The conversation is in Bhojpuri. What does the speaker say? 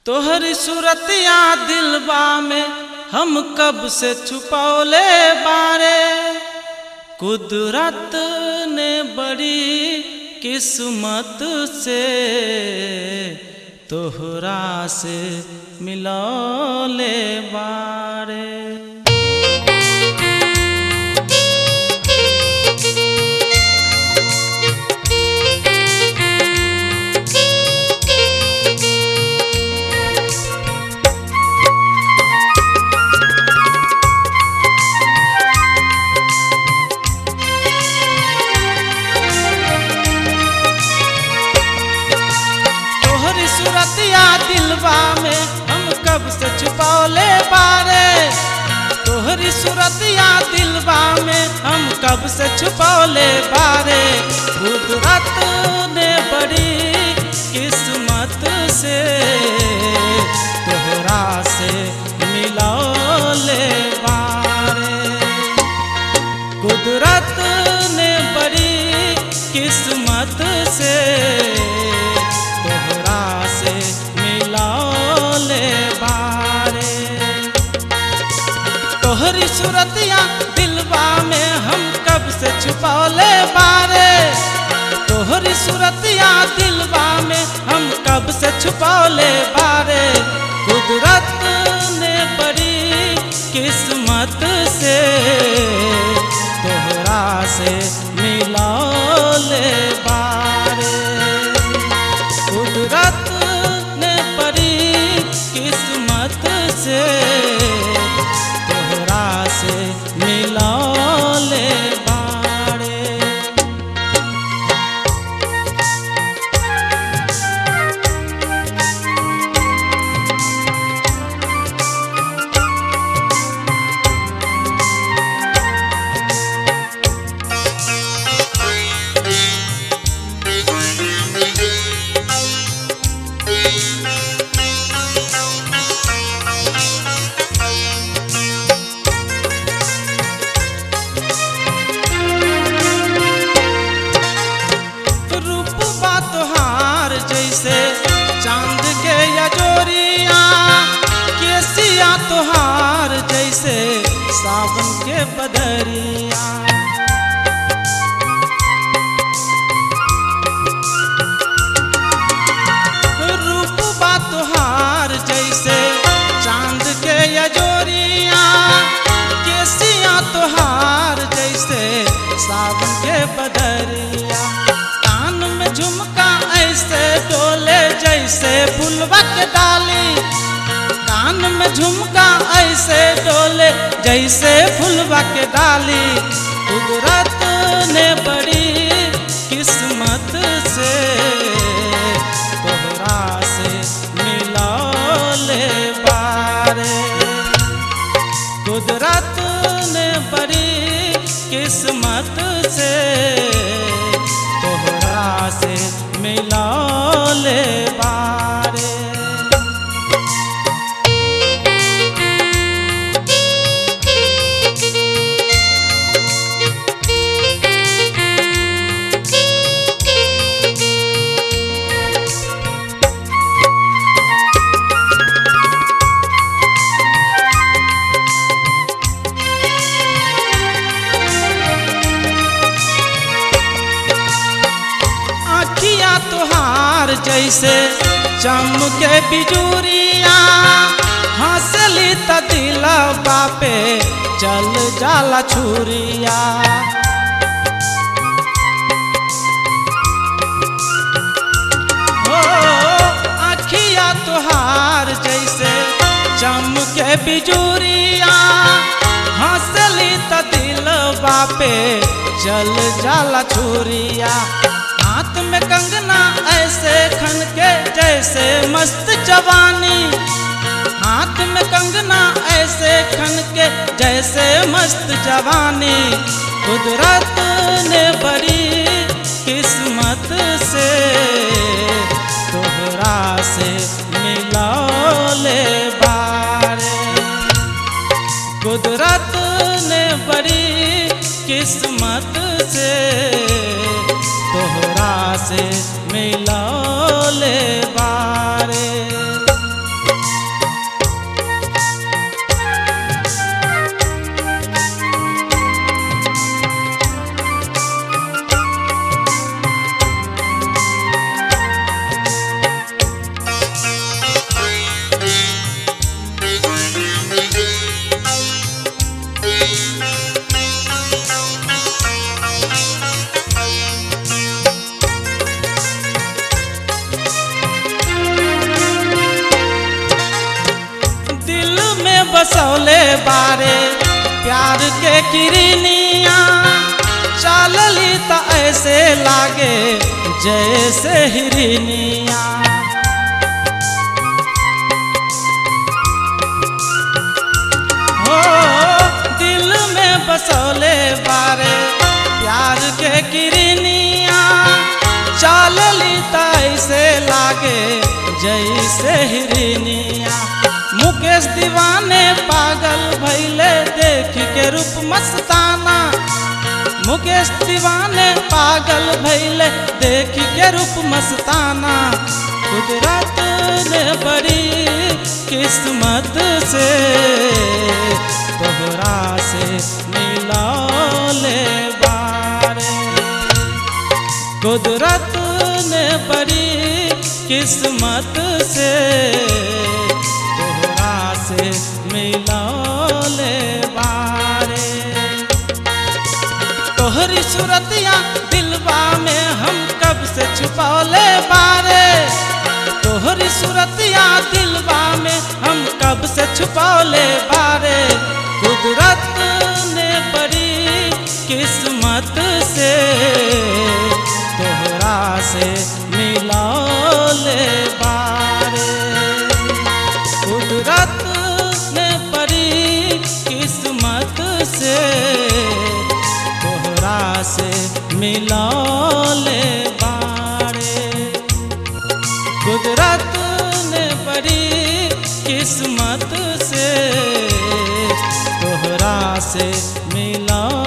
तोहरी सूरतिया दिलबा में हम कब से छुपौले बारे। कुदरत ने बड़ी किस्मत से तोहरा से मिलौले बारे। सूरतिया दिलवा में हम कब से छुपौले बारे। तोहरी सूरतिया दिलवा में हम कब से छुपौले बारे। कुदरत ने बड़ी किस्मत से तोहरा से मिलौले बारे। कुदरत ने बड़ी किस्मत से तोहरा से मिलौले बारे। तोहरी सूरतिया दिलवा में हम कब से छुपौले बारे। तोहरी सूरतिया दिलवा में हम कब से छुपौले बारे। कुदरत ने बड़ी किस्मत से तोहरा से मिलौले बारे। कुदरत ने बड़ी किस्मत से तोहरा से मिलौले बारे। जैसे चांद के यजोरिया केसिया तोहार जैसे सावन के बदरिया। रूपबा तोहार जैसे चांद के यजोरिया केसिया तोहार जैसे सावन के बदरिया। कान में झुमका ऐसे डोले जैसे फुलवा के डाली। कान में झुमका ऐसे डोले जैसे फुलवा के डाली। कुदरत ने बड़ी किस्मत से तोहरा से मिलौले बारे। कुदरत ने बड़ी किस्मत से तोहरा से मिलौले बारे। आँखिया तोहार जैसे चमके बिजुरिया हंसली त दिलवा पे चल जाला छुरिया। हो आँखिया तोहार जैसे चमके बिजुरिया हंसली त दिलवा पे चल जाला छुरिया। हाथ में कंगना ऐसे खन के जैसे मस्त जवानी। हाथ में कंगना ऐसे खन के जैसे मस्त जवानी। कुदरत ने बड़ी किस्मत से तोहरा से मिलौले बारे। कुदरत ने बड़ी किस्मत से तोहरा से मिलौले बारे। बसौले बारे प्यार के किरनिया, चलली त ऐसे लागे जैसे हिरनिया। हो दिल में बसौले बारे प्यार के किरनिया, चलली त ऐसे लागे जैसे हिरनिया। मुकेश दीवाने पागल भैले देख के रूप मस्ताना, मुकेश दीवाने पागल भैले देख के रूप मस्ताना। कुदरत ने बड़ी किस्मत से तोहरा से मिलौले बारे, कुदरत ने बड़ी किस्मत से तोहरा से मिलौले बारे। तोहरी सूरतिया दिलवा में हम कब से छुपौले बारे, तोहरी सूरतिया दिलवा में हम कब से छुपौले बारे। कुदरत ने बड़ी किस्मत से तोहरा से मिलौले बारे, कुदरत ने बड़ी किस्मत से तोहरा से मिलौले बारे, कुदरत ने बड़ी किस्मत से तोहरा से मिलौले।